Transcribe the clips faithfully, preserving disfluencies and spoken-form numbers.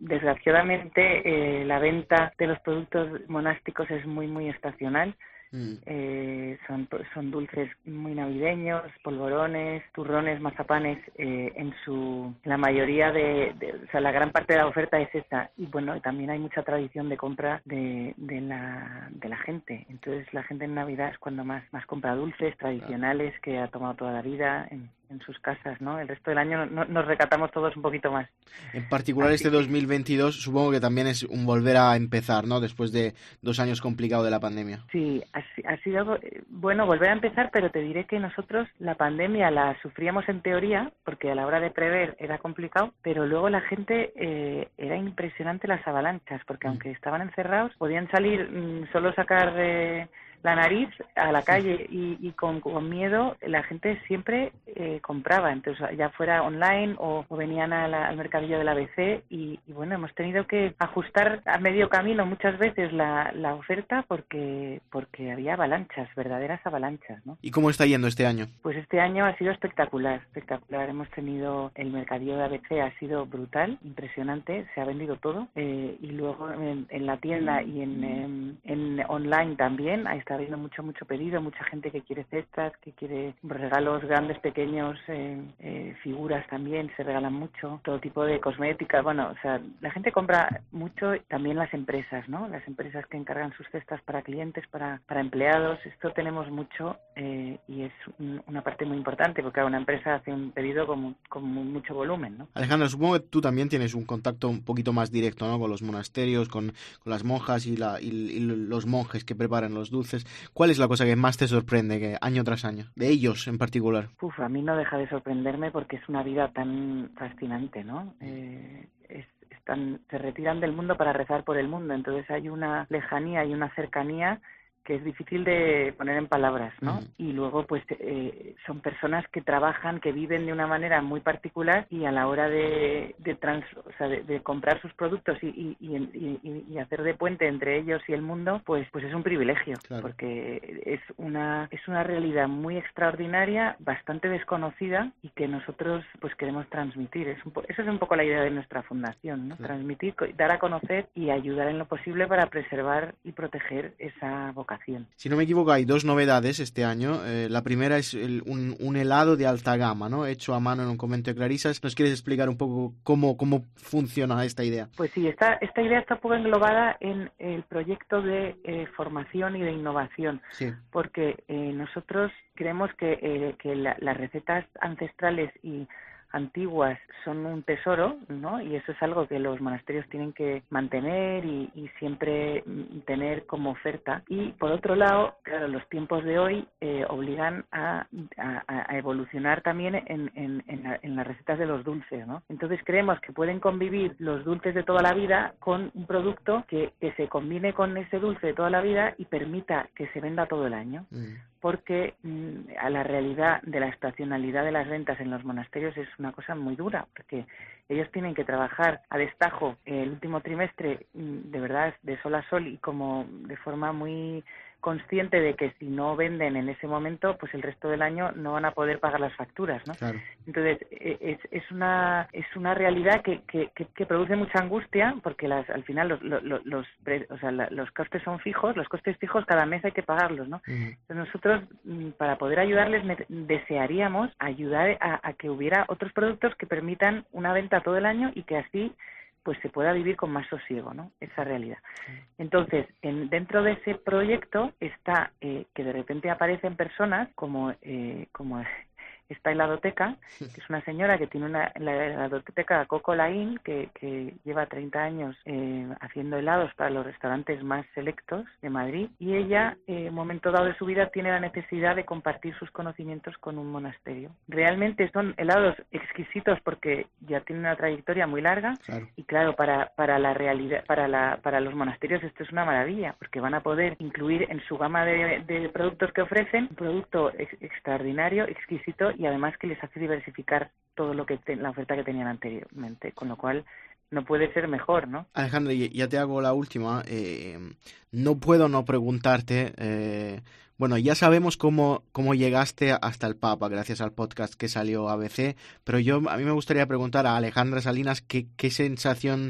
desgraciadamente, eh, la venta de los productos monásticos es muy, muy estacional. Mm. Eh, son, son dulces muy navideños, polvorones, turrones, mazapanes, eh, en su la mayoría de, de, o sea, la gran parte de la oferta es esta. Y bueno, también hay mucha tradición de compra de, de la de la gente. Entonces la gente en Navidad es cuando más más compra dulces tradicionales que ha tomado toda la vida en, en sus casas, ¿no? El resto del año no, nos recatamos todos un poquito más. En particular, Así este dos mil veintidós supongo que también es un volver a empezar, ¿no? Después de dos años complicados de la pandemia. Sí, ha, ha sido bueno volver a empezar, pero te diré que nosotros la pandemia la sufríamos en teoría, porque a la hora de prever era complicado, pero luego la gente eh, era impresionante las avalanchas, porque mm. aunque estaban encerrados, podían salir mmm, solo sacar eh, la nariz a la calle y, y con, con miedo la gente siempre eh, compraba, entonces ya fuera online o, o venían a la, al mercadillo del A B C y, y bueno, hemos tenido que ajustar a medio camino muchas veces la, la oferta porque porque había avalanchas, verdaderas avalanchas, ¿no? ¿Y cómo está yendo este año? Pues este año ha sido espectacular, espectacular. Hemos tenido el mercadillo de A B C, ha sido brutal, impresionante, se ha vendido todo eh, y luego en, en la tienda y en, en, en online también ha está habiendo mucho, mucho pedido, mucha gente que quiere cestas, que quiere regalos grandes, pequeños, eh, eh, figuras también, se regalan mucho, todo tipo de cosméticas, bueno, o sea, la gente compra mucho, también las empresas, ¿no? Las empresas que encargan sus cestas para clientes, para, para empleados, esto tenemos mucho eh, y es un, una parte muy importante, porque una empresa hace un pedido con, con mucho volumen, ¿no? Alejandra, supongo que tú también tienes un contacto un poquito más directo, ¿no? Con los monasterios, con, con las monjas y, la, y, y los monjes que preparan los dulces. ¿Cuál es la cosa que más te sorprende que año tras año? De ellos en particular. Uf, a mí no deja de sorprenderme porque es una vida tan fascinante, ¿no? Eh, es, están, se retiran del mundo para rezar por el mundo, entonces hay una lejanía y una cercanía que es difícil de poner en palabras, ¿no? Mm. Y luego, pues, eh, son personas que trabajan, que viven de una manera muy particular y a la hora de, de, trans, o sea, de, de comprar sus productos y, y, y, y, y hacer de puente entre ellos y el mundo, pues, pues es un privilegio, claro. Porque es una es una realidad muy extraordinaria, bastante desconocida y que nosotros, pues, queremos transmitir. Es un po- eso es un poco la idea de nuestra fundación, ¿no? Claro. Transmitir, dar a conocer y ayudar en lo posible para preservar y proteger esa vocación. Si no me equivoco, hay dos novedades este año. Eh, la primera es el, un, un helado de alta gama, ¿no? Hecho a mano en un convento de clarisas. ¿Nos quieres explicar un poco cómo, cómo funciona esta idea? Pues sí, esta, esta idea está un poco englobada en el proyecto de eh, formación y de innovación. Sí. Porque eh, nosotros creemos que, eh, que la, las recetas ancestrales y antiguas son un tesoro, ¿no? Y eso es algo que los monasterios tienen que mantener y, y siempre tener como oferta. Y por otro lado, claro, los tiempos de hoy eh, obligan a, a, a evolucionar también en, en, en, la, en las recetas de los dulces, ¿no? Entonces creemos que pueden convivir los dulces de toda la vida con un producto que, que se combine con ese dulce de toda la vida y permita que se venda todo el año. Mm. Porque mmm, a la realidad de la estacionalidad de las ventas en los monasterios es una cosa muy dura, porque ellos tienen que trabajar a destajo el último trimestre, mmm, de verdad, de sol a sol y como de forma muy consciente de que si no venden en ese momento, pues el resto del año no van a poder pagar las facturas, ¿no? Claro. Entonces, es, es una es una realidad que, que, que, que produce mucha angustia, porque las, al final los, los, los, o sea, los costes son fijos, los costes fijos cada mes hay que pagarlos, ¿no? Uh-huh. Entonces nosotros, para poder ayudarles, desearíamos ayudar a, a que hubiera otros productos que permitan una venta todo el año y que así pues se pueda vivir con más sosiego, ¿no? Esa realidad. Entonces, en, dentro de ese proyecto está eh, que de repente aparecen personas como eh, como esta heladoteca, que es una señora que tiene una la heladoteca Coco Laín, que, que lleva treinta años eh, haciendo helados para los restaurantes más selectos de Madrid, y ella, en eh, un momento dado de su vida, tiene la necesidad de compartir sus conocimientos con un monasterio. Realmente son helados exquisitos porque ya tienen una trayectoria muy larga, claro. Y claro, para, para la realidad, para la para los monasterios esto es una maravilla, porque van a poder incluir en su gama de, de productos que ofrecen un producto ex, extraordinario, exquisito, y además que les hace diversificar todo lo que te, la oferta que tenían anteriormente, con lo cual no puede ser mejor, ¿no? Alejandra, ya te hago la última. Eh, no puedo no preguntarte, eh, bueno, ya sabemos cómo, cómo llegaste hasta el Papa gracias al podcast que salió A B C, pero yo a mí me gustaría preguntar a Alejandra Salinas qué, qué sensación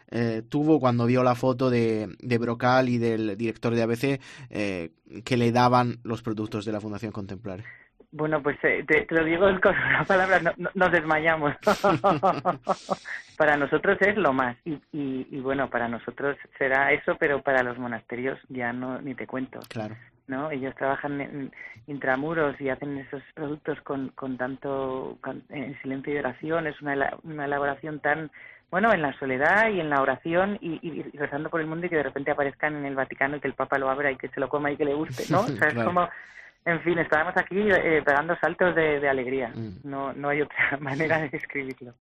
eh, tuvo cuando vio la foto de, de Brocal y del director de A B C eh, que le daban los productos de la Fundación Contemplare? Bueno, pues eh, te, te lo digo con una palabra, no, no, nos desmayamos. Para nosotros es lo más. Y, y, y bueno, para nosotros será eso, pero para los monasterios ya no ni te cuento. Claro. ¿No? Ellos trabajan en intramuros y hacen esos productos con, con tanto con, en silencio y oración. Es una, una elaboración tan, bueno, en la soledad y en la oración y, y, y rezando por el mundo y que de repente aparezcan en el Vaticano y que el Papa lo abra y que se lo coma y que le guste, ¿no? O sea, claro. Es como... En fin, estábamos aquí eh, pegando saltos de, de alegría. Mm. No, no hay otra manera de describirlo.